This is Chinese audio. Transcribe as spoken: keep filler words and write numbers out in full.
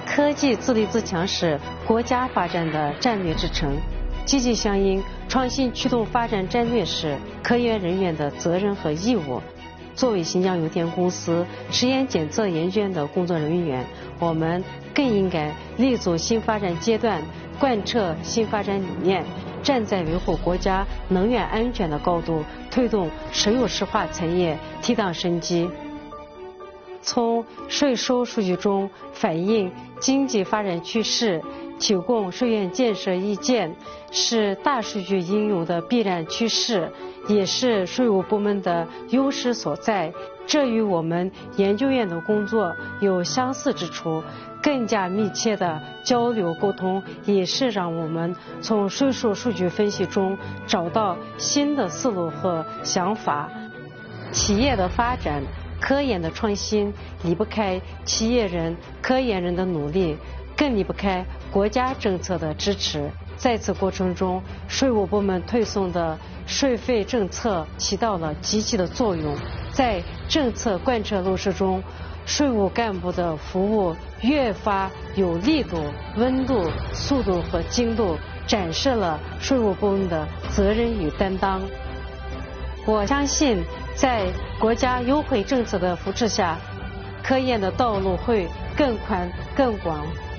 科技自立自强是国家发展的战略支撑，积极响应创新驱动发展战略是科研人员的责任和义务。作为新疆油田公司实验检测研究院的工作人员，我们更应该立足新发展阶段，贯彻新发展理念，站在维护国家能源安全的高度，推动石油石化产业提档升级。从税收数据中反映经济发展趋势，提供税源建设意见，是大数据应用的必然趋势，也是税务部门的优势所在。这与我们研究院的工作有相似之处，更加密切的交流沟通，也是让我们从税收数据分析中找到新的思路和想法。企业的发展，科研的创新离不开企业人、科研人的努力，更离不开国家政策的支持。在此过程中，税务部门推送的税费政策起到了积极的作用。在政策贯彻落实中，税务干部的服务越发有力度、温度、速度和精度，展示了税务部门的责任与担当。我相信，在国家优惠政策的扶持下，科研的道路会更宽更广。